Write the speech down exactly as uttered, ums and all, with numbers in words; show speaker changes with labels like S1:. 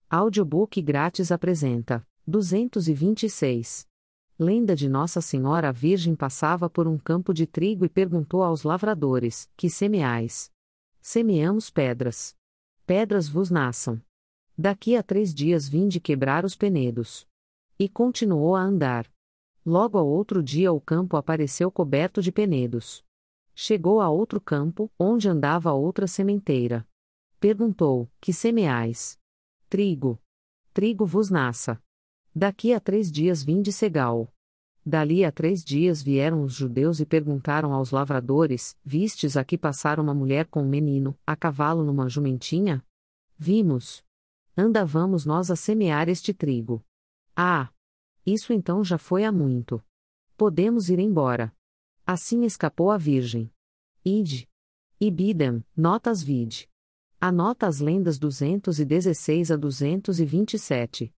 S1: Audiobook grátis apresenta: duzentos e vinte e seis. Lenda de Nossa Senhora. A Virgem passava por um campo de trigo e perguntou aos lavradores: Que semeais? Semeamos pedras. Pedras vos nasçam. Daqui a três dias vinde quebrar os penedos. E continuou a andar. Logo ao outro dia o campo apareceu coberto de penedos. Chegou a outro campo, onde andava outra sementeira. Perguntou: Que semeais? Trigo. Trigo vos nasça. Daqui a três dias vinde cegá-o. Dali a três dias vieram os judeus e perguntaram aos lavradores: Vistes aqui passar uma mulher com um menino, a cavalo numa jumentinha? Vimos. Andávamos nós a semear este trigo. Ah! Isso então já foi há muito. Podemos ir embora. Assim escapou a Virgem. Ide. Ibidem, notas vide. Anota as lendas duzentos e dezesseis a duzentos e vinte e sete.